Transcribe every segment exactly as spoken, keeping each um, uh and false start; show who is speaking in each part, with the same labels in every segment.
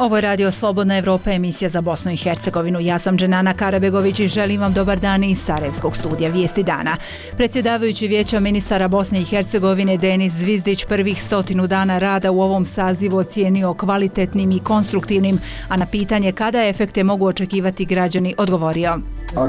Speaker 1: Ovo je Radio Slobodna Evropa, emisija za Bosnu i Hercegovinu. Ja sam Dženana Karabegović i želim vam dobar dan iz Sarajevskog studija Vijesti dana. Predsjedavajući Vijeća ministara Bosne i Hercegovine Denis Zvizdić prvih stotinu dana rada u ovom sazivu ocijenio kvalitetnim i konstruktivnim, a na pitanje kada efekte mogu očekivati građani odgovorio: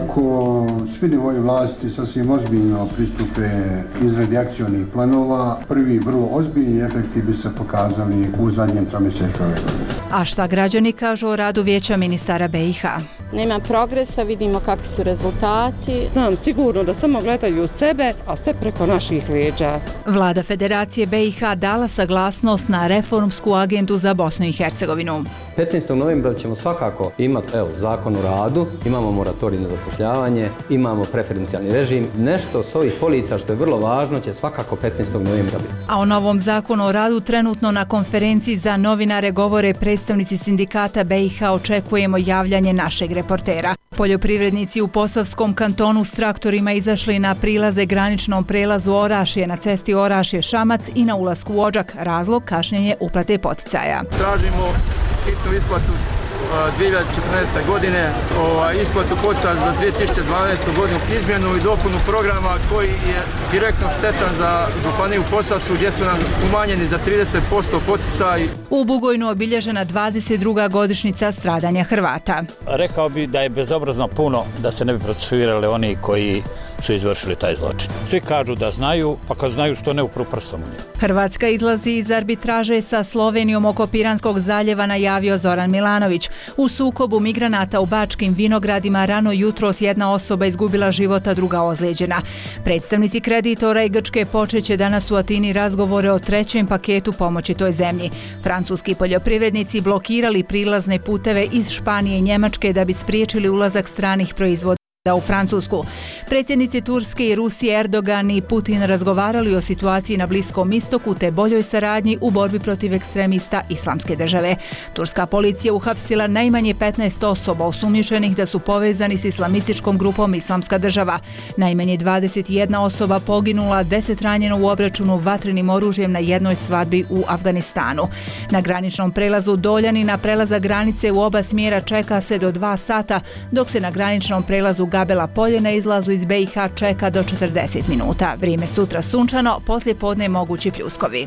Speaker 2: Ako svi nivoji vlasti sasvim ozbiljno pristupe izradi akcionih planova, prvi vrlo ozbiljni efekti bi se pokazali u zadnjem tromjesečju ove godine.
Speaker 1: A šta građani kažu o radu Vijeća ministara B i H?
Speaker 3: Nema progresa, vidimo kakvi su rezultati.
Speaker 4: Znam sigurno da samo gledaju sebe, a sve preko naših leđa.
Speaker 1: Vlada Federacije B i H dala saglasnost na reformsku agendu za Bosnu i Hercegovinu.
Speaker 5: petnaestog novembra ćemo svakako imati evo, zakon o radu, imamo moratorij na zapošljavanje, imamo preferencijalni režim. Nešto s ovih polica što je vrlo važno će svakako petnaestog novembra biti.
Speaker 1: A o novom zakonu o radu trenutno na konferenciji za novinare govore predstavnici sindikata B i H. Očekujemo javljanje našeg reportera. Poljoprivrednici u Posavskom kantonu s traktorima izašli na prilaze graničnom prelazu Orašje na cesti Orašje-Šamac i na ulasku u Odžak. Razlog kašnjenje uplate poticaja.
Speaker 6: Tražimo hitnu isplatu dvije hiljade četrnaeste. godine, isplatu poticaja za dvije tisuće dvanaestu. godinu, izmjenu i dopunu programa koji je direktno štetan za županiju Posavsku gdje su nam umanjeni za trideset posto poticaji.
Speaker 1: U Bugojnu obilježena dvadeset druga godišnjica stradanja Hrvata.
Speaker 7: Rekao bi da je bezobrazno puno da se ne bi procesuirali oni koji su izvršili taj zločin. Svi kažu da znaju, pa kad znaju što ne upru prstom u njih.
Speaker 1: Hrvatska izlazi iz arbitraže sa Slovenijom oko Piranskog zaljeva, najavio Zoran Milanović. U sukobu migranata u Bačkim Vinogradima rano jutros jedna osoba izgubila život, a druga ozlijeđena. Predstavnici kreditora i Grčke počeće danas u Atini razgovore o trećem paketu pomoći toj zemlji. Francuski poljoprivrednici blokirali prilazne puteve iz Španije i Njemačke da bi spriječili ulazak stranih proizvoda u Francusku. Predsjednici Turske i Rusije Erdogan i Putin razgovarali o situaciji na Bliskom istoku te boljoj saradnji u borbi protiv ekstremista Islamske države. Turska policija uhapsila najmanje petnaest osoba osumnjičenih da su povezani s islamističkom grupom Islamska država. Najmanje dvadeset jedna osoba poginula, deset ranjeno u obračunu vatrenim oružjem na jednoj svadbi u Afganistanu. Na graničnom prelazu Doljani na prelazak granice u oba smjera čeka se do dva sata, dok se na graničnom prelazu Gabela Polje na izlazu iz B i H čeka do četrdeset minuta. Vrijeme sutra sunčano, poslije podne mogući pljuskovi.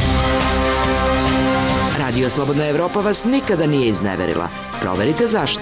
Speaker 8: Radio Slobodna Evropa vas nikada nije izneverila. Proverite zašto.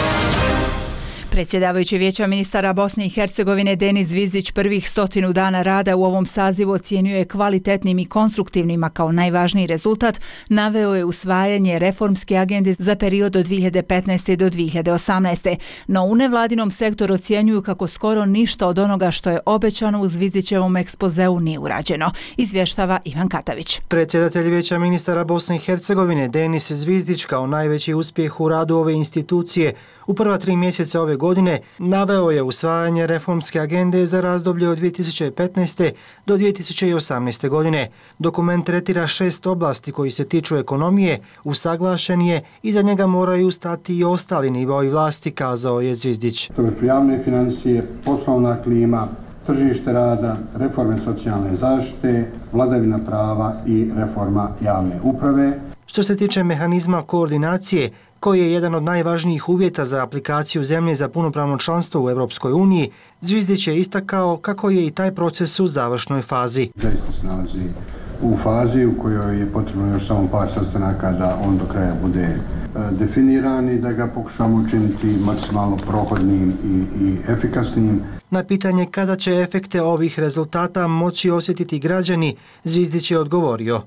Speaker 1: Predsjedavajući Vijeća ministara Bosne i Hercegovine Denis Zvizdić prvih stotinu dana rada u ovom sazivu ocijenio je kvalitetnim i konstruktivnim, a kao najvažniji rezultat naveo je usvajanje reformske agende za period od dvije hiljade petnaeste. do dvije hiljade osamnaeste. No u nevladinom sektoru ocjenjuju kako skoro ništa od onoga što je obećano u Zvizdićevom ekspozeu nije urađeno, izvještava Ivan Katavić.
Speaker 9: Predsjedatelj Vijeća ministara Bosne i Hercegovine Denis Zvizdić kao najveći uspjeh u radu ove institucije u prva tri mjeseca ove godine naveo je usvajanje reformske agende za razdoblje od dvije tisuće petnaeste. do dvije tisuće osamnaeste. godine. Dokument tretira šest oblasti koji se tiču ekonomije, usaglašen je i za njega moraju stati i ostali nivoi vlasti, kazao je Zvizdić.
Speaker 2: To su javne financije, poslovna klima, tržište rada, reforme socijalne zaštite, vladavina prava i reforma javne uprave.
Speaker 9: Što se tiče mehanizma koordinacije, koji je jedan od najvažnijih uvjeta za aplikaciju zemlje za punopravno članstvo u Europskoj uniji, Zvizdić je istakao kako je i taj proces u završnoj fazi.
Speaker 2: Zaista se nalazi u fazi u kojoj je potrebno još samo par sastanaka da on do kraja bude definiran i da ga pokušamo učiniti maksimalno prohodnim i, i efikasnim.
Speaker 9: Na pitanje kada će efekte ovih rezultata moći osjetiti građani, Zvizdić je odgovorio: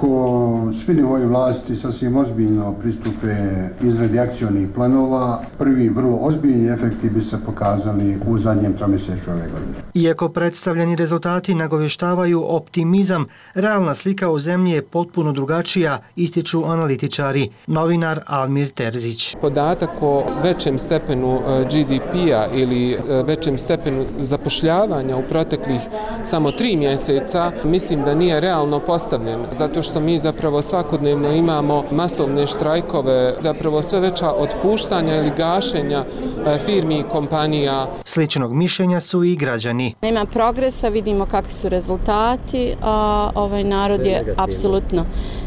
Speaker 2: Ako svi nivoji vlasti sasvim ozbiljno pristupe izradi akcionih planova, prvi vrlo ozbiljni efekti bi se pokazali u zadnjem tromjesečju ove godine.
Speaker 9: Iako predstavljeni rezultati nagovještavaju optimizam, realna slika u zemlji je potpuno drugačija, ističu analitičari. Novinar Almir Terzić.
Speaker 10: Podatak o većem stepenu G D P-a ili većem stepenu zapošljavanja u proteklih samo tri mjeseca mislim da nije realno postavljen, zato što mi zapravo svakodnevno imamo masovne štrajkove, zapravo sve veća otpuštanja ili gašenja firmi i kompanija.
Speaker 9: Sličnog mišljenja su i građani.
Speaker 3: Nema progresa, vidimo kakvi su rezultati, a ovaj narod je apsolutno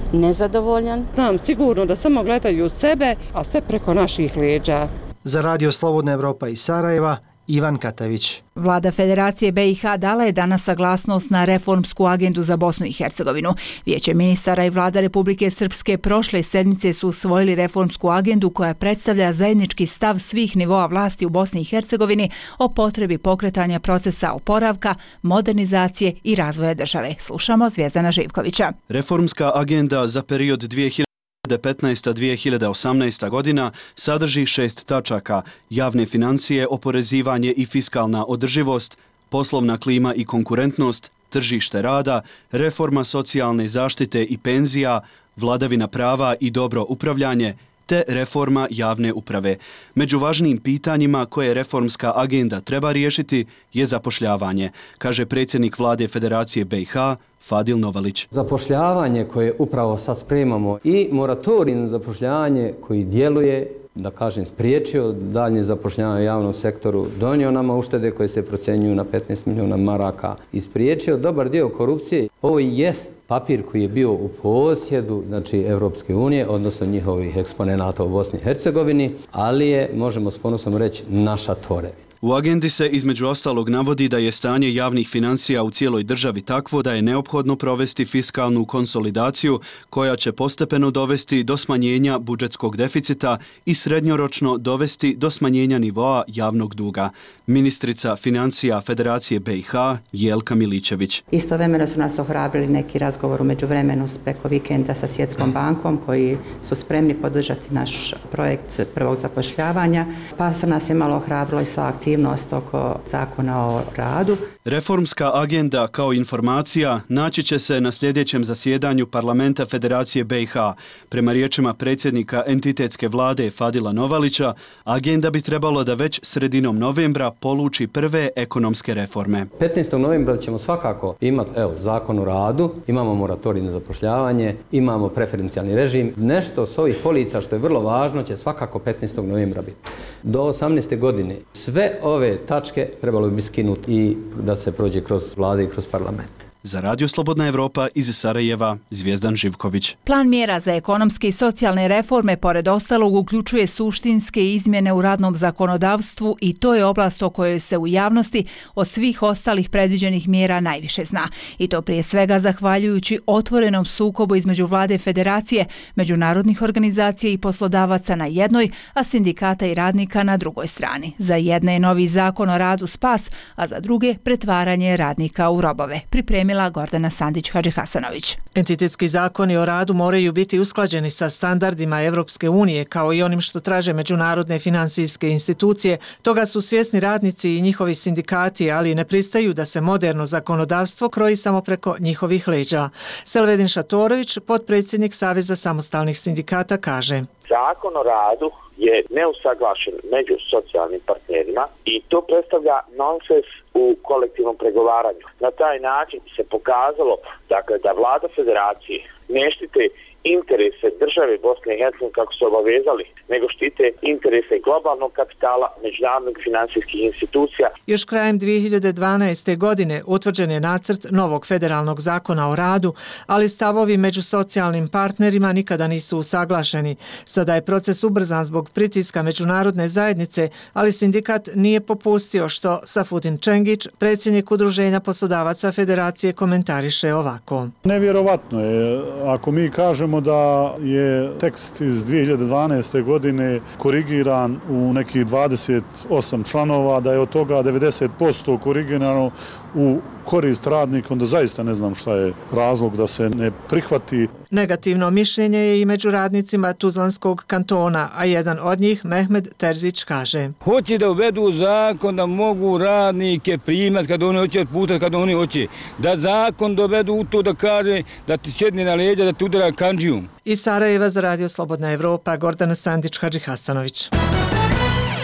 Speaker 3: nezadovoljan.
Speaker 4: Znam sigurno da samo gledaju sebe, a sve preko naših leđa.
Speaker 9: Za Radio Slobodna Evropa iz Sarajeva, Ivan Katavić.
Speaker 1: Vlada Federacije B i H dala je danas saglasnost na reformsku agendu za Bosnu i Hercegovinu. Vijeće ministara i Vlada Republike Srpske prošle sedmice su usvojili reformsku agendu koja predstavlja zajednički stav svih nivoa vlasti u Bosni i Hercegovini o potrebi pokretanja procesa oporavka, modernizacije i razvoja države. Slušamo Zvijezdana Živkovića.
Speaker 11: Reformska agenda za period dvije hiljade petnaesta do dvije hiljade osamnaesta godina sadrži šest tačaka: javne financije, oporezivanje i fiskalna održivost, poslovna klima i konkurentnost, tržište rada, reforma socijalne zaštite i penzija, vladavina prava i dobro upravljanje, te reforma javne uprave. Među važnijim pitanjima koje reformska agenda treba riješiti je zapošljavanje, kaže predsjednik Vlade Federacije B i H Fadil Novalić.
Speaker 5: Zapošljavanje koje upravo sad spremamo i moratorij na zapošljavanje koji djeluje, da kažem, spriječio daljnje zapošljavanje u javnom sektoru, donio nama uštede koje se procjenjuju na petnaest milijuna maraka i spriječio dobar dio korupcije. Ovo jest papir koji je bio u posjedu, znači, Evropske unije, odnosno njihovih eksponenata u Bosni i Hercegovini, ali je, možemo s ponosom reći, naša tvorevina.
Speaker 11: U agendi se između ostalog navodi da je stanje javnih financija u cijeloj državi takvo da je neophodno provesti fiskalnu konsolidaciju koja će postepeno dovesti do smanjenja budžetskog deficita i srednjoročno dovesti do smanjenja nivoa javnog duga. Ministrica financija Federacije B i H Jelka Miličević.
Speaker 12: Istovremeno su nas ohrabrili neki razgovor u međuvremenu preko vikenda sa Svjetskom bankom koji su spremni podržati naš projekt prvog zapošljavanja, pa se nas je malo ohrabrilo i sva aktivnost oko zakona o radu.
Speaker 11: Reformska agenda kao informacija naći će se na sljedećem zasjedanju Parlamenta Federacije B i H. Prema riječima predsjednika entitetske vlade Fadila Novalića, agenda bi trebalo da već sredinom novembra poluči prve ekonomske reforme.
Speaker 5: petnaestog novembra ćemo svakako imati, evo, zakon o radu, imamo moratorij na zapošljavanje, imamo preferencijalni režim. Nešto s ovih polica što je vrlo važno će svakako petnaestog novembra biti. Do osamnaeste godine sve ove tačke trebalo bi skinuti i da se prođe kroz vlade i kroz parlament.
Speaker 11: Za Radio Slobodna Evropa iz Sarajeva, Zvijezdan Živković.
Speaker 1: Plan mjera za ekonomske i socijalne reforme pored ostalog uključuje suštinske izmjene u radnom zakonodavstvu i to je oblast o kojoj se u javnosti od svih ostalih predviđenih mjera najviše zna. I to prije svega zahvaljujući otvorenom sukobu između Vlade Federacije, međunarodnih organizacija i poslodavaca na jednoj, a sindikata i radnika na drugoj strani. Za jedne je novi zakon o radu spas, a za druge pretvaranje radnika u robove. Pripremila Gordana Sandić-Hadžihasanović.
Speaker 13: Entitetski zakoni o radu moraju biti usklađeni sa standardima Evropske unije kao i onim što traže međunarodne finansijske institucije. Toga su svjesni radnici i njihovi sindikati, ali ne pristaju da se moderno zakonodavstvo kroji samo preko njihovih leđa. Selvedin Šatorović, potpredsjednik Saveza samostalnih sindikata, kaže:
Speaker 14: Zakon o radu je neusaglašen među socijalnim partnerima i to predstavlja nonsens u kolektivnom pregovaranju. Na taj način se pokazalo, dakle, da Vlada Federacije ne štite interese države Bosne i Hercegovine kako su obavezali, nego štite interese globalnog kapitala, međunarodnih finansijskih institucija.
Speaker 13: Još krajem dvije hiljade dvanaeste. godine utvrđen je nacrt novog federalnog zakona o radu, ali stavovi među socijalnim partnerima nikada nisu usaglašeni. Sada je proces ubrzan zbog pritiska međunarodne zajednice, ali sindikat nije popustio, što Safudin Čengić, predsjednik Udruženja poslodavaca Federacije, komentariše ovako.
Speaker 15: Nevjerovatno je ako mi kažemo da je tekst iz dvije hiljade dvanaeste. godine korigiran u nekih dvadeset osam članova, da je od toga devedeset posto korigirano u korist radnika, onda zaista ne znam šta je razlog da se ne prihvati.
Speaker 13: Negativno mišljenje je i među radnicima Tuzlanskog kantona, a jedan od njih, Mehmed Terzić, kaže:
Speaker 16: Hoće da uvedu zakon da mogu radnike primati kada oni hoće, otputati kada oni hoće. Da zakon dovedu u to da kaže da ti sjedne na leđa, da ti udara kandžijum.
Speaker 13: Iz Sarajeva za Radio Slobodna Evropa, Gordana Sandić-Hadžihasanović.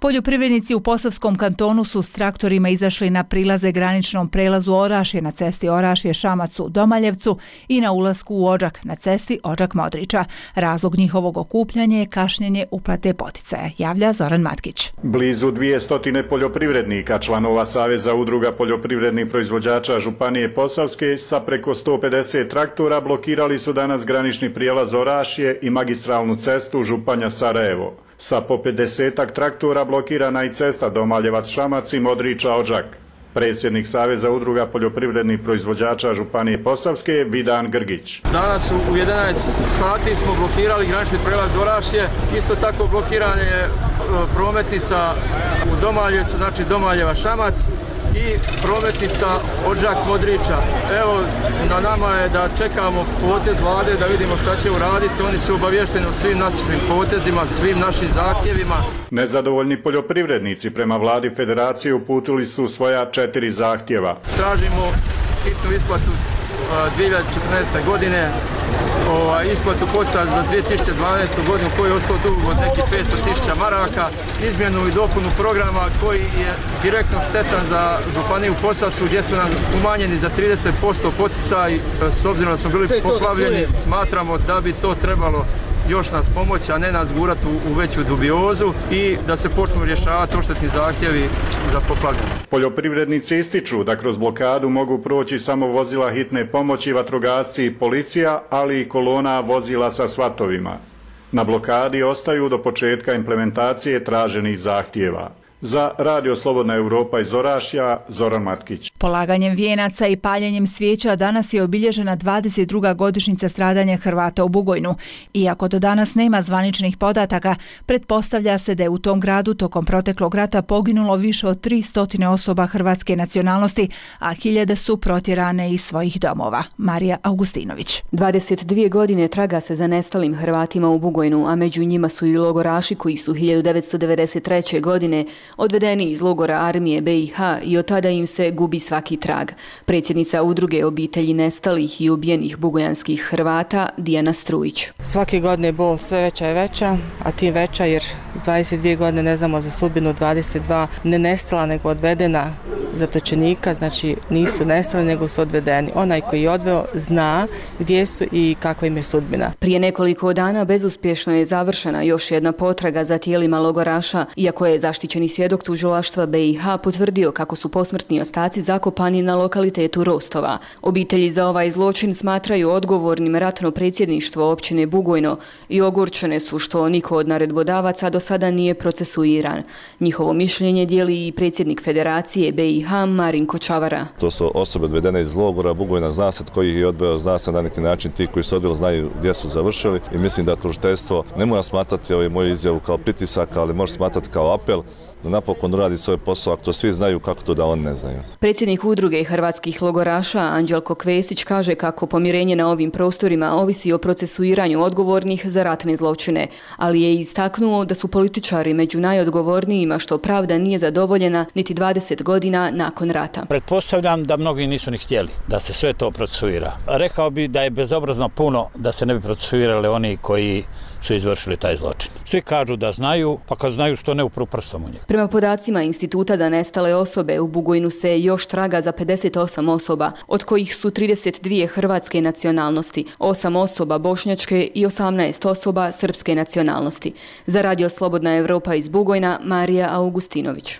Speaker 1: Poljoprivrednici u Posavskom kantonu su s traktorima izašli na prilaze graničnom prelazu Orašje na cesti Orašje-Šamac u Domaljevcu i na ulasku u Odžak na cesti Odžak-Modriča. Razlog njihovog okupljanja je kašnjenje uplate poticaja, javlja Zoran Matkić.
Speaker 17: Blizu dvjesto poljoprivrednika, članova Saveza udruga poljoprivrednih proizvođača Županije Posavske sa preko sto pedeset traktora blokirali su danas granični prijelaz Orašje i magistralnu cestu Županja-Sarajevo. Sa po pedesetak traktora blokirana i cesta Domaljevac-Šamac i Modriča-Odžak. Predsjednik Saveza udruga poljoprivrednih proizvođača Županije Posavske Vidan Grgić.
Speaker 6: Danas u jedanaest sati smo blokirali granični prijelaz Orašje. Isto tako blokirana je prometnica u Domaljevcu, znači Domaljeva-Šamac i prometnica Odžak-Modriča. Evo, na nama je da čekamo potez vlade da vidimo šta će uraditi. Oni su obavješteni o svim našim potezima, svim našim zahtjevima.
Speaker 17: Nezadovoljni poljoprivrednici prema vladi federacije uputili su svoja četiri zahtjeva.
Speaker 6: Tražimo hitnu isplatu dvije hiljade četrnaeste. godine, isplatu poticaja za dvije tisuće dvanaestu. godinu koji je ostao dug od nekih petsto tisuća maraka, izmjenu i dopunu programa koji je direktno štetan za Županiju Posavsku gdje su nam umanjeni za trideset posto poticaj. S obzirom da smo bili poplavljeni, smatramo da bi to trebalo još nas pomoći, a ne nas gurati u, u veću dubiozu i da se počnu rješavati odštetni zahtjevi za poplavljene.
Speaker 17: Poljoprivrednici ističu da kroz blokadu mogu proći samo vozila hitne pomoći, vatrogasci i policija, ali i kolona vozila sa svatovima. Na blokadi ostaju do početka implementacije traženih zahtjeva. Za Radio Slobodna Europa iz Orašja, Zoran Matkić.
Speaker 1: Polaganjem vijenaca i paljenjem svijeća danas je obilježena dvadeset druga godišnjica stradanja Hrvata u Bugojnu. Iako do danas nema zvaničnih podataka, pretpostavlja se da je u tom gradu tokom proteklog rata poginulo više od tristo osoba hrvatske nacionalnosti, a hiljade su protjerane iz svojih domova. Marija Augustinović.
Speaker 18: dvadeset dvije godine traga se za nestalim Hrvatima u Bugojnu, a među njima su i logoraši koji su hiljadu devetsto devedeset treće. godine odvedeni iz logora armije be i ha i od tada im se gubi svaki trag. Predsjednica udruge obitelji nestalih i ubijenih bugojanskih Hrvata Dijana Strujić.
Speaker 19: Svake godine bol sve veća i veća, a tim veća jer dvadeset dvije godine ne znamo za sudbinu dvadeset dva ne nestala nego odvedena zatočenika, znači nisu nestali nego su odvedeni. Onaj koji je odveo zna gdje su i kakva im je sudbina.
Speaker 18: Prije nekoliko dana bezuspješno je završena još jedna potraga za tijelima logoraša, iako je zaštićeni svjedok tužilaštva be i ha potvrdio kako su posmrtni ostaci zakopani na lokalitetu Rostova. Obitelji za ovaj zločin smatraju odgovornim ratno predsjedništvo općine Bugojno i ogorčene su što niko od naredbodavaca do sada nije procesuiran. Njihovo mišljenje dijeli i predsjednik Federacije be i ha Marinko Čavara.
Speaker 20: To su osobe odvedene iz logora Bugojna, zna se tko ih je odveo, zna se na neki način ti koji su odveli znaju gdje su završili i mislim da tužiteljstvo ne mora smatrati ovaj moju izjavu kao pritisak, ali može smatrati kao apel da napokon radi svoj posao, ako to svi znaju, kako to da oni ne znaju.
Speaker 18: Predsjednik udruge hrvatskih logoraša Anđelko Kvesić kaže kako pomirenje na ovim prostorima ovisi o procesuiranju odgovornih za ratne zločine, ali je istaknuo da su političari među najodgovornijima što pravda nije zadovoljena niti dvadeset godina nakon rata.
Speaker 7: Pretpostavljam da mnogi nisu ni htjeli da se sve to procesuira. Rekao bi da je bezobrazno puno da se ne bi procesuirali oni koji su izvršili taj zločin. Svi kažu da znaju, pa kad znaju što ne upru prstom u njega.
Speaker 18: Prema podacima Instituta za nestale osobe, u Bugojnu se još traga za pedeset osam osoba, od kojih su trideset dvije hrvatske nacionalnosti, osam osoba bošnjačke i osamnaest osoba srpske nacionalnosti. Za Radio Slobodna Europa iz Bugojna, Marija Augustinović.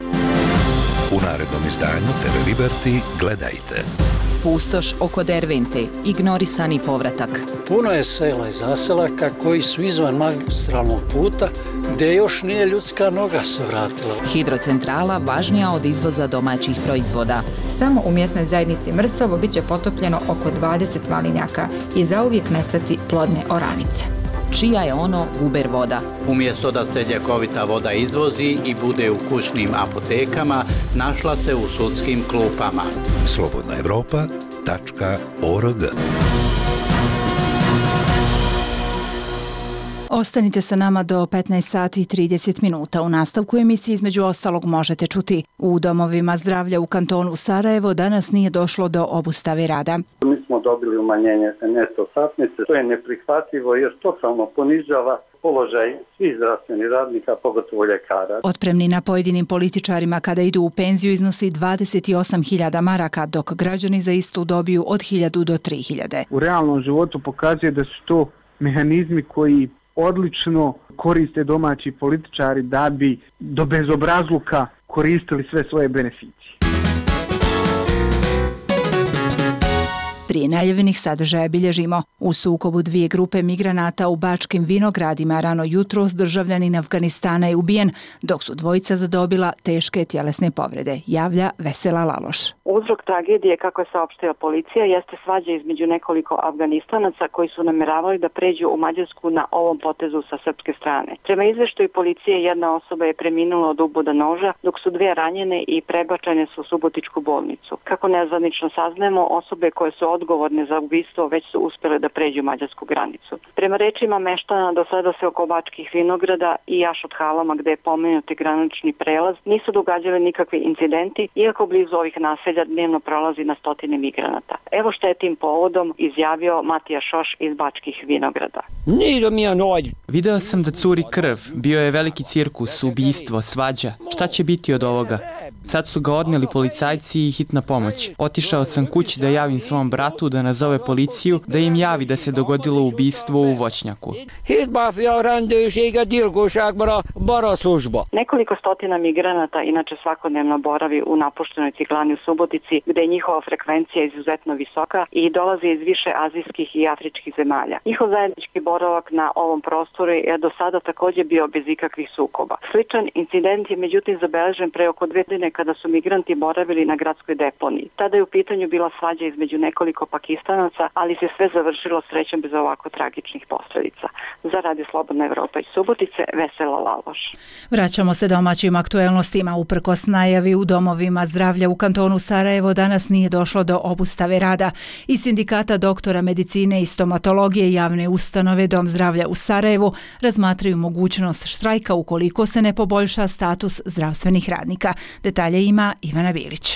Speaker 21: U narednom izdanju te ve Liberty gledajte.
Speaker 22: Pustoš oko Dervente, ignorisani povratak.
Speaker 23: Puno je sela i zaselaka koji su izvan magistralnog puta gdje još nije ljudska noga se vratila.
Speaker 22: Hidrocentrala važnija od izvoza domaćih proizvoda.
Speaker 24: Samo u mjesnoj zajednici Mrsovo bit će potopljeno oko dvadeset malinjaka i zauvijek nestati plodne oranice.
Speaker 22: Čija je ono guber voda?
Speaker 25: Umjesto da se ljekovita voda izvozi i bude u kućnim apotekama, našla se u sudskim klupama.
Speaker 21: slobodna europa tačka org.
Speaker 1: Ostanite sa nama do petnaest sati i trideset minuta. U nastavku emisije između ostalog možete čuti: u domovima zdravlja u kantonu Sarajevo danas nije došlo do obustave rada.
Speaker 26: Mi smo dobili umanjenje neto satnice. To je neprihvatljivo jer totalno ponižava
Speaker 2: položaj svih zdravstvenih radnika, pogotovo ljekara.
Speaker 1: Otpremnina pojedinim političarima kada idu u penziju iznosi dvadeset osam hiljada maraka, dok građani za istu dobiju od hiljadu do tri hiljade.
Speaker 3: U realnom životu pokazuje da su to mehanizmi koji odlično koriste domaći političari da bi do bezobrazluka koristili sve svoje beneficije.
Speaker 1: Prije najavljenih sadržaja bilježimo u sukobu dvije grupe migranata u Bačkim Vinogradima rano jutros državljanin Afganistana je ubijen, dok su dvojica zadobila teške tjelesne povrede, javlja Vesela Laloš.
Speaker 4: Uzrok tragedije, kako je saopštila policija, jeste svađa između nekoliko Afganistanaca koji su namjeravali da pređu u Mađarsku na ovom potezu sa srpske strane. Prema izveštaju policije, jedna osoba je preminula od uboda noža, dok su dvije ranjene i prebačene su u Subotičku bolnicu. Kako nezvanično saznajemo, osobe koje su odgovorne za ubistvo već su uspjele da pređu mađarsku granicu. Prema rečima meštana, do sada se oko Bačkih Vinograda i Jašot Halama, gde je pomenuti granični prelaz, nisu događali nikakvi incidenti, iako blizu ovih naselja dnevno prolazi na stotine migranata. Evo što je tim povodom izjavio Matija Šoš iz Bačkih Vinograda.
Speaker 8: Video sam da curi krv, bio je veliki cirkus, ubistvo, svađa. Šta će biti od ovoga? Sad su ga odneli policajci i hitna pomoć. Otišao sam kući da javim svom bratu da nazove policiju, da im javi da se dogodilo ubistvo u voćnjaku.
Speaker 4: Nekoliko stotina migranata inače svakodnevno boravi u napuštenoj ciglani u Subotici, gde je njihova frekvencija izuzetno visoka i dolazi iz više azijskih i afričkih zemalja. Njihov zajednički boravak na ovom prostoru je do sada također bio bez ikakvih sukoba. Sličan incident je međutim zabeležen pre oko dve godine kada su migranti boravili na gradskoj deponiji. Tada je u pitanju bila svađa između nekoliko Pakistanaca, ali se sve završilo srećom bez ovako tragičnih posljedica. Za Radio Slobodna Evropa iz Subotice, Vesela Laloš.
Speaker 1: Vraćamo se domaćim aktuelnostima. Uprkos najavi u domovima zdravlja u kantonu Sarajevo danas nije došlo do obustave rada. Iz sindikata doktora medicine i stomatologije javne ustanove Dom zdravlja u Sarajevu razmatraju mogućnost štrajka ukoliko se ne poboljša status zdravstvenih radnika. Detalje ima Ivana Bilić.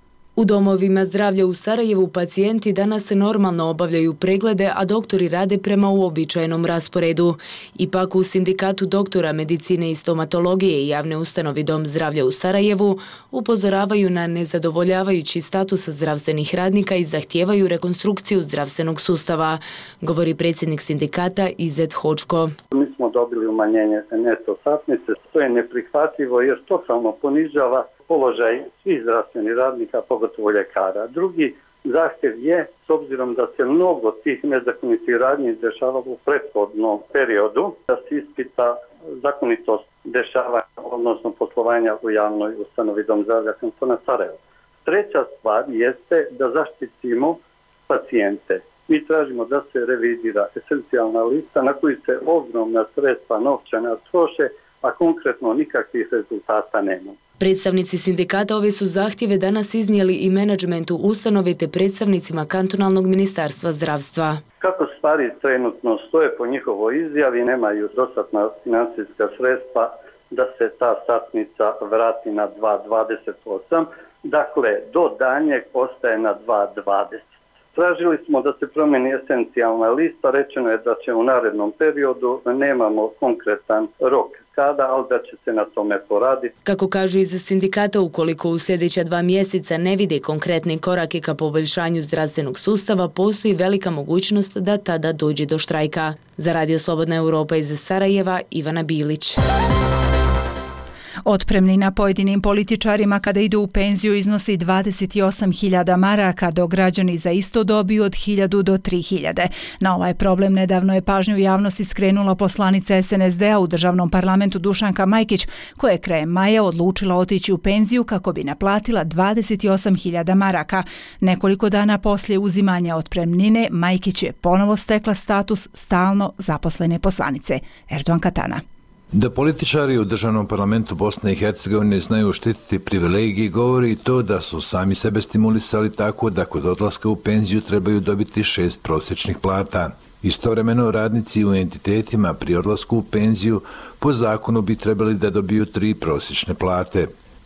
Speaker 10: U domovima zdravlja u Sarajevu pacijenti danas normalno obavljaju preglede, a doktori rade prema uobičajenom rasporedu. Ipak u sindikatu doktora medicine i stomatologije i javne ustanovi Dom zdravlja u Sarajevu upozoravaju na nezadovoljavajući status zdravstvenih radnika i zahtijevaju rekonstrukciju zdravstvenog sustava, govori predsjednik sindikata Izet Hočko.
Speaker 2: Mi smo dobili umanjenje neto satnice, to je neprihvatljivo jer totalno ponižava položaj svih zdravstvenih radnika, pogotovo ljekara. Drugi zahtjev je, s obzirom da se mnogo tih nezakonitih radnji dešavalo u prethodnom periodu, da se ispita zakonitost dešavanja, odnosno poslovanja u javnoj ustanovi Dom zdravlja kantona Sarajevo. Treća stvar jeste da zaštitimo pacijente. Mi tražimo da se revidira esencijalna lista na koju se ogromna sredstva novčana troše, a konkretno nikakvih rezultata nema.
Speaker 10: Predstavnici sindikata ove su zahtjeve danas iznijeli i menadžmentu ustanove te predstavnicima kantonalnog ministarstva zdravstva.
Speaker 2: Kako stvari trenutno stoje po njihovoj izjavi, nemaju dostatna financijska sredstva da se ta satnica vrati na dva dvadeset osam, dakle do danjeg ostaje na dva dvadeset. Tražili smo da se promijeni esencijalna lista, rečeno je da će u narednom periodu, nemamo konkretan rok kada, ali da će se na tome poraditi.
Speaker 10: Kako kažu iz sindikata, ukoliko u sljedeća dva mjeseca ne vide konkretne korake ka poboljšanju zdravstvenog sustava, postoji velika mogućnost da tada dođe do štrajka. Za Radio Slobodna Europa iz Sarajeva, Ivana Bilić.
Speaker 1: Otpremnina pojedinim političarima kada idu u penziju iznosi dvadeset osam hiljada maraka, dok građani za isto dobiju od hiljadu do tri hiljade. Na ovaj problem nedavno je pažnju javnosti skrenula poslanica es en es de a u državnom parlamentu Dušanka Majkić, koja je krajem maja odlučila otići u penziju kako bi naplatila dvadeset osam hiljada maraka. Nekoliko dana poslije uzimanja otpremnine, Majkić je ponovo stekla status stalno zaposlene poslanice. Erdogan Katana.
Speaker 26: Da političari u državnom parlamentu Bosne i Hercegovine znaju štititi privilegije govori i to da su sami sebe stimulisali tako da kod odlaska u penziju trebaju dobiti šest prosječnih plata. Istovremeno radnici u entitetima pri odlasku u penziju po zakonu bi trebali da dobiju tri prosječne plate.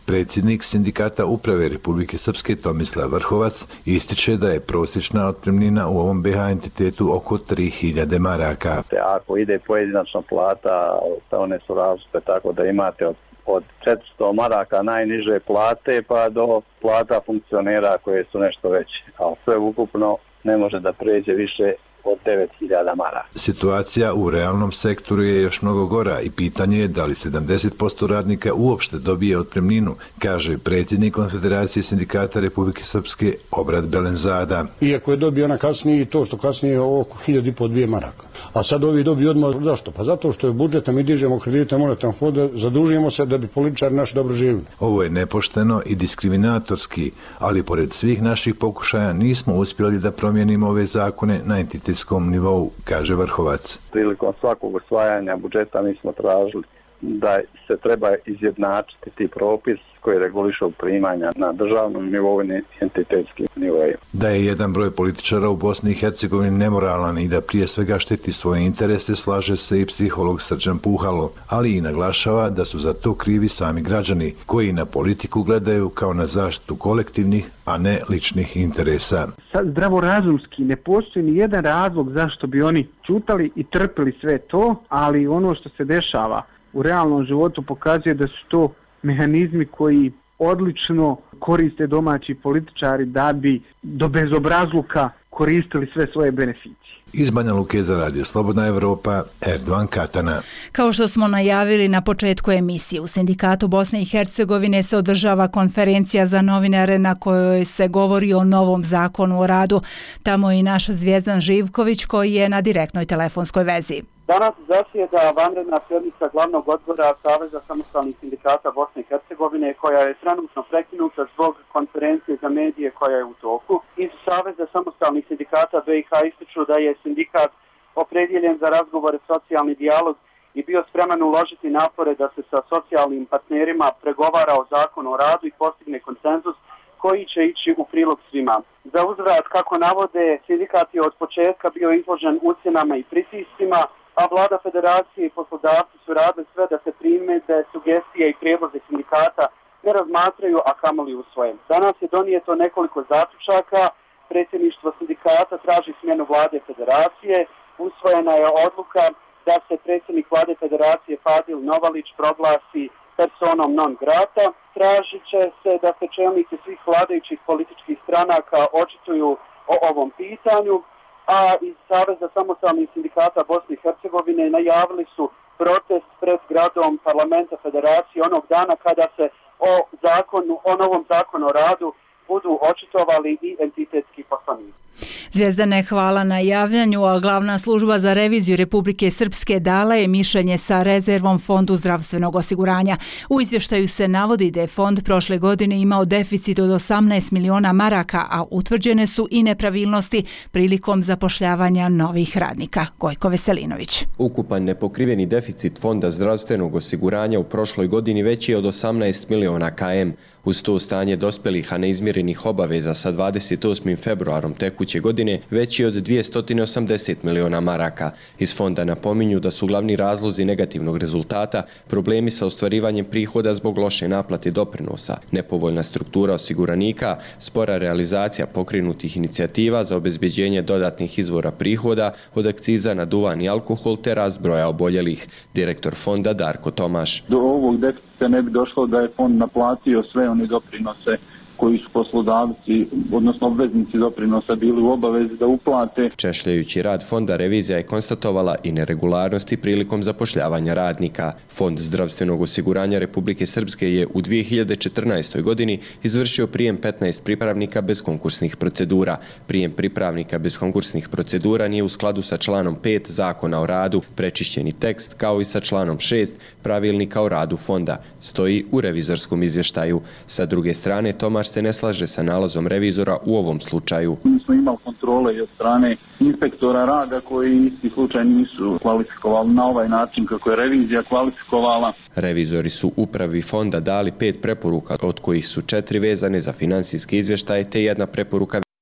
Speaker 26: Predsjednik Sindikata uprave Republike Srpske Tomislav Vrhovac ističe da je prosječna otpremnina u ovom B H entitetu oko tri hiljade maraka.
Speaker 2: Ako ide pojedinačna plata, one su različite, tako da imate od od četiristo maraka najniže plate pa do plata funkcionera koje su nešto veće, a sve ukupno ne može da pređe više od devet hiljada maraka.
Speaker 26: Situacija u realnom sektoru je još mnogo gora i pitanje je da li sedamdeset posto radnika uopšte dobije otpremninu, kaže predsjednik Konfederacije sindikata Republike Srpske Obrad Belenzada.
Speaker 5: Iako je dobio ona kasnije i to što kasnije je oko hiljadu i po dvije maraka. A sad ovi dobiju odmah. Zašto? Pa zato što je budžet, mi dižemo kredite monetarnog fonda, zadužujemo se da bi političari naši dobro živjeli.
Speaker 26: Ovo je nepošteno i diskriminatorski, ali pored svih naših pokušaja nismo uspjeli da promijenimo ove zakone na entitetskom nivou, kaže Vrhovac.
Speaker 2: Prilikom svakog usvajanja budžeta mi smo tražili da se treba izjednačiti ti propis koji regulišu primanja na državnom nivou i entitetskim nivoima.
Speaker 26: Da je jedan broj političara u Bosni i Hercegovini nemoralan i da prije svega štiti svoje interese, slaže se i psiholog Srđan Puhalo, ali i naglašava da su za to krivi sami građani, koji na politiku gledaju kao na zaštitu kolektivnih, a ne ličnih interesa.
Speaker 3: Sad zdravorazumski ne postoji ni jedan razlog zašto bi oni ćutali i trpili sve to, ali ono što se dešava u realnom životu pokazuje da su to mehanizmi koji odlično koriste domaći političari da bi do bezobrazluka koristili sve svoje beneficije.
Speaker 26: Iz Banja Luke za Radio Slobodna Evropa, Erdovan Katana.
Speaker 1: Kao što smo najavili na početku emisije, u Sindikatu Bosne i Hercegovine se održava konferencija za novinare na kojoj se govori o novom zakonu o radu. Tamo je i naš Zvijezdan Živković koji je na direktnoj telefonskoj vezi.
Speaker 9: Danas zasjeda vanredna sjednica glavnog odbora Saveza samostalnih sindikata Bosne i Hercegovine koja je trenutno prekinuta zbog konferencije za medije koja je u toku. Iz Saveza samostalnih sindikata B i H ističu da je sindikat opredjeljen za razgovore, socijalni dijalog i bio spreman uložiti napore da se sa socijalnim partnerima pregovara o zakonu o radu i postigne konsenzus koji će ići u prilog svima. Za uzvrat, kako navode, sindikat je od početka bio izložen ucjenama i pritiscima, a vlada federacije i poslodavci su radili sve da se primjedbe, sugestije i prijedlozi sindikata ne razmatraju, a kamoli usvoje. Danas je donijeto nekoliko zaključaka, predsjedništvo sindikata traži smjenu vlade federacije, usvojena je odluka da se predsjednik vlade federacije Fadil Novalić proglasi personom non grata, tražit će se da se čelnici svih vladajućih političkih stranaka očituju o ovom pitanju, a iz Saveza samostalnih sindikata Bosne i Hercegovine najavili su protest pred zgradom parlamenta federacije onog dana kada se o zakonu, o novom zakonu o radu budu očitovali i entitetski poslanici.
Speaker 1: Zvijezdane, hvala na javljanju, a glavna služba za reviziju Republike Srpske dala je mišljenje sa rezervom Fondu zdravstvenog osiguranja. U izvještaju se navodi da je fond prošle godine imao deficit od osamnaest miliona maraka, a utvrđene su i nepravilnosti prilikom zapošljavanja novih radnika. Gojko Veselinović.
Speaker 11: Ukupan nepokriveni deficit Fonda zdravstvenog osiguranja u prošloj godini veći je od osamnaest miliona km. Uz to stanje dospjelih, a neizmirenih obaveza sa dvadeset osmim februarom tekuće godine veći od dvjesto osamdeset miliona maraka. Iz fonda napominju da su glavni razlozi negativnog rezultata problemi sa ostvarivanjem prihoda zbog loše naplate doprinosa, nepovoljna struktura osiguranika, spora realizacija pokrenutih inicijativa za obezbeđenje dodatnih izvora prihoda od akciza na duvan i alkohol te rast broja oboljelih. Direktor fonda Darko Tomaš.
Speaker 12: Do ovog deficita ne bi došlo da je fond naplatio sve one doprinose koji su poslodavci, odnosno obveznici doprinosa bili u obavezi da uplate.
Speaker 11: Češljajući rad fonda, revizija je konstatovala i neregularnosti prilikom zapošljavanja radnika. Fond zdravstvenog osiguranja Republike Srpske je u dvije hiljade četrnaestoj godini izvršio prijem petnaest pripravnika bez konkursnih procedura. Prijem pripravnika bez konkursnih procedura nije u skladu sa članom pet Zakona o radu, prečišćeni tekst, kao i sa članom šest Pravilnika o radu fonda, stoji u revizorskom izvještaju. Sa druge strane, Tomaš se ne slaže sa nalazom revizora u ovom slučaju.
Speaker 12: Mi smo imali kontrole i od strane inspektora rada koji isti slučaj nisu kvalifikovali na ovaj način kako je revizija kvalifikovala.
Speaker 11: Revizori su upravi fonda dali pet preporuka, od kojih su četiri vezane za finansijske izvještaje te jedna preporuka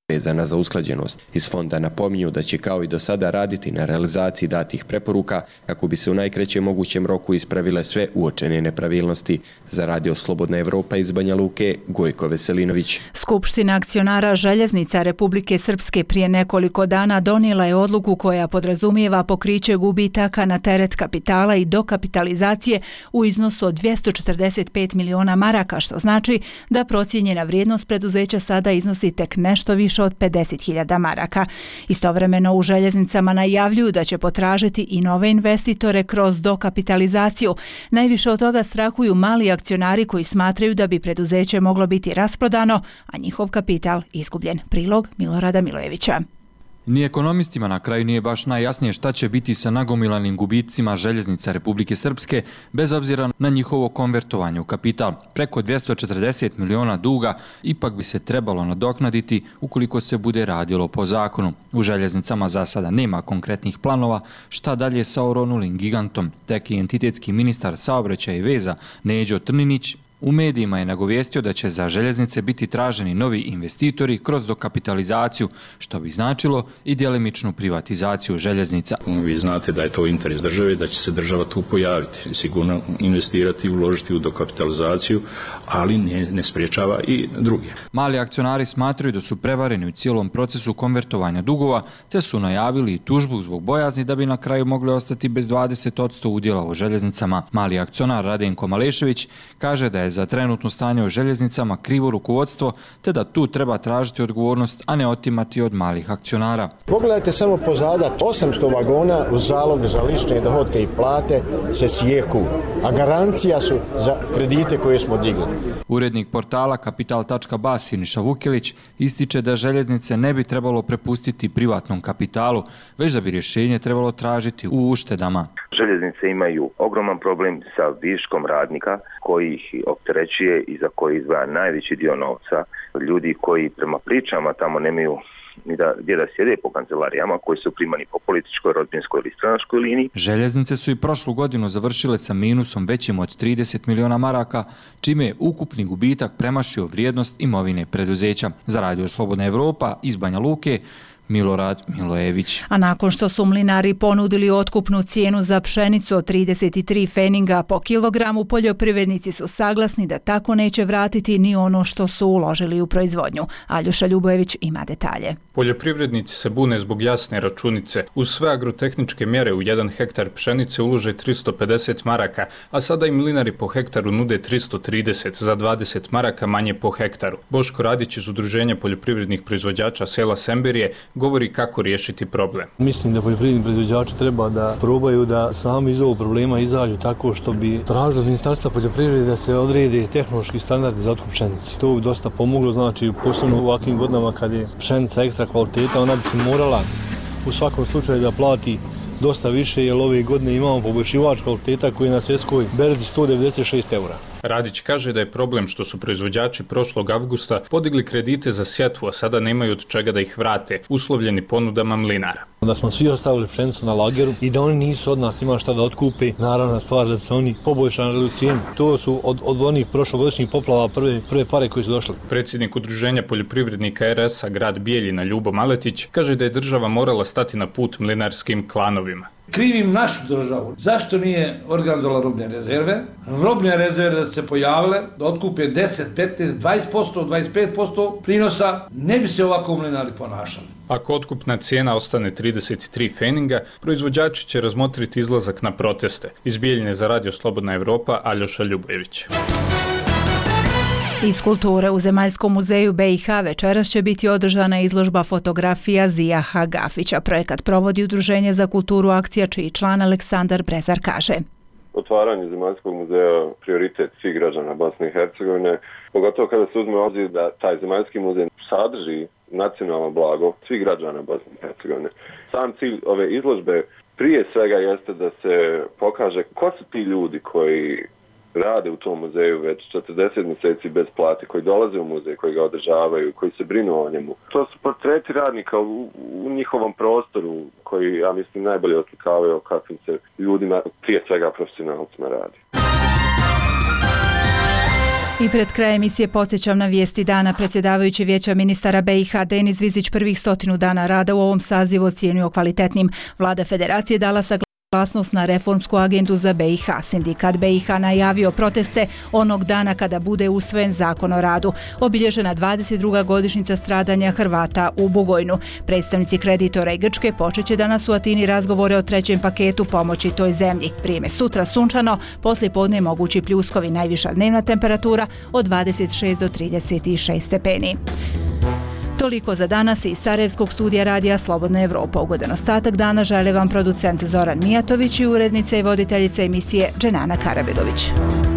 Speaker 11: vezana za usklađenost. Iz fonda napominju da će kao i do sada raditi na realizaciji datih preporuka kako bi se u najkraćem mogućem roku ispravile sve uočene nepravilnosti. Za Radio Slobodna Evropa iz Banja Luke, Gojko Veselinović.
Speaker 1: Skupština akcionara Željeznica Republike Srpske prije nekoliko dana donijela je odluku koja podrazumijeva pokriće gubitaka na teret kapitala i dokapitalizacije u iznosu od dvjesto četrdeset pet miliona maraka, što znači da procijenjena vrijednost preduzeća sada iznosi tek nešto više od pedeset hiljada maraka. Istovremeno u Željeznicama najavljuju da će potražiti i nove investitore kroz dokapitalizaciju. Najviše od toga strahuju mali akcionari koji smatraju da bi preduzeće moglo biti rasprodano, a njihov kapital izgubljen. Prilog Milorada Milojevića.
Speaker 6: Ni ekonomistima na kraju nije baš najjasnije šta će biti sa nagomilanim gubicima Željeznica Republike Srpske, bez obzira na njihovo konvertovanje u kapital. Preko dvjesto četrdeset miliona duga ipak bi se trebalo nadoknaditi ukoliko se bude radilo po zakonu. U Željeznicama za sada nema konkretnih planova šta dalje sa oronulim gigantom. Tek i entitetski ministar saobraćaja i veza Neđo Trninić u medijima je nagovijestio da će za Željeznice biti traženi novi investitori kroz dokapitalizaciju, što bi značilo i djelimičnu privatizaciju Željeznica.
Speaker 13: Vi znate da je to interes države, da će se država tu pojaviti, sigurno investirati i uložiti u dokapitalizaciju, ali ne, ne spriječava i druge.
Speaker 6: Mali akcionari smatraju da su prevareni u cijelom procesu konvertovanja dugova, te su najavili tužbu zbog bojazni da bi na kraju mogli ostati bez dvadeset posto udjela u Željeznicama. Mali akcionar Radenko Malešević kaže da je za trenutno stanje u Željeznicama krivo rukovodstvo, te da tu treba tražiti odgovornost, a ne otimati od malih akcionara.
Speaker 14: Pogledajte samo pozada, osamsto vagona u zalog za lične dohotke i plate se sjeku, a garancija su za kredite koje smo digli.
Speaker 6: Urednik portala kapital tačka ba Siniša Vukelić ističe da Željeznice ne bi trebalo prepustiti privatnom kapitalu, već da bi rješenje trebalo tražiti u uštedama.
Speaker 15: Željeznice imaju ogroman problem sa viškom radnika koji ih opterećuje i za koji izdvaja najveći dio novca. Ljudi koji prema pričama tamo nemaju ni da, gdje da sjede po kancelarijama, koji su primani po političkoj, rodbinskoj ili stranačkoj liniji.
Speaker 6: Željeznice su i prošlu godinu završile sa minusom većim od trideset miliona maraka, čime je ukupni gubitak premašio vrijednost imovine preduzeća. Za Radio Slobodna Evropa iz Banja Luke, Milorad Milojević.
Speaker 1: A nakon što su mlinari ponudili otkupnu cijenu za pšenicu od trideset tri feninga po kilogramu, poljoprivrednici su saglasni da tako neće vratiti ni ono što su uložili u proizvodnju. Aljoša Ljubojević ima detalje.
Speaker 16: Poljoprivrednici se bune zbog jasne računice. Uz sve agrotehničke mjere u jedan hektar pšenice ulože tristo pedeset maraka, a sada i mlinari po hektaru nude tristo trideset za dvadeset maraka manje po hektaru. Boško Radić iz Udruženja poljoprivrednih proizvođača sela Sembirije govori kako riješiti problem.
Speaker 17: Mislim da poljoprivredni proizvođači treba da probaju da sami iz ovog problema izađu tako što bi tražili od Ministarstva poljoprivrede da se odrede tehnološki standardi za otkup pšenice. To bi dosta pomoglo, znači posebno u ovakvim godinama kad je pšenica ekstra kvaliteta, ona bi se morala u svakom slučaju da plati dosta više, jer ove godine imamo poboljšivač kvaliteta koji je na svjetskoj berzi sto devedeset šest eura.
Speaker 16: Radić kaže da je problem što su proizvođači prošlog avgusta podigli kredite za sjetvu, a sada nemaju od čega da ih vrate, uslovljeni ponudama mlinara.
Speaker 17: Da smo svi ostavili pšenicu na lageru i da oni nisu od nas imali šta da otkupe, naravna stvar da su oni poboljšali cijenu. To su od, od onih prošlogodišnjih poplava prve, prve pare koji su došli.
Speaker 16: Predsjednik Udruženja poljoprivrednika er es a grad Bijeljina Ljubo Maletić kaže da je država morala stati na put mlinarskim klanovima.
Speaker 27: Krivim našu državu. Zašto nije organizovala robne rezerve? Robne rezerve da se pojavile, da otkupe deset, petnaest, dvadeset posto, dvadeset pet posto prinosa, ne bi se ovako mlinari ponašali.
Speaker 16: Ako otkupna cijena ostane trideset tri feninga, proizvođači će razmotriti izlazak na proteste. Iz Bijeljine za Radio Slobodna Evropa, Aljoša Ljubojević.
Speaker 1: Iz kulture u Zemaljskom muzeju be i ha večeras će biti održana izložba fotografija Zijaha Gafića. Projekat provodi Udruženje za kulturu Akcija, čiji član Aleksandar Brezar kaže.
Speaker 28: Otvaranje Zemaljskog muzeja prioritet svih građana Bosne i Hercegovine, pogotovo kada se uzme obzir da taj Zemaljski muzej sadrži nacionalno blago svih građana Bosne i Hercegovine. Sam cilj ove izložbe prije svega jeste da se pokaže ko su ti ljudi koji rade u tom muzeju već četrdeset mjeseci bez plate, koji dolaze u muzej, koji ga održavaju, koji se brinu o njemu. To su portreti radnika u, u njihovom prostoru koji, ja mislim, najbolje oslikavaju o kakvim se ljudima, prije svega profesionalcima, radi.
Speaker 1: I pred krajem emisije podsjećam na vijesti dana. Predsjedavajući Vijeća ministara B i H Denis Vizić prvih stotinu dana rada u ovom sazivu ocijenio kvalitetnim. Vlada Federacije dala saglasnost na reformsku agendu za B i H. Sindikat B i H najavio proteste onog dana kada bude usvojen zakon o radu. Obilježena dvadeset druga godišnjica stradanja Hrvata u Bugojnu. Predstavnici kreditora i Grčke počet će danas u Atini razgovore o trećem paketu pomoći toj zemlji. Vrijeme sutra sunčano, poslije podne mogući pljuskovi, najviša dnevna temperatura od dvadeset šest do trideset šest stepeni. Toliko za danas iz Sarajevskog studija radija Slobodna Evropa. Ugodan ostatak dana žele vam producent Zoran Mijatović i urednica i voditeljica emisije Dženana Karabegović.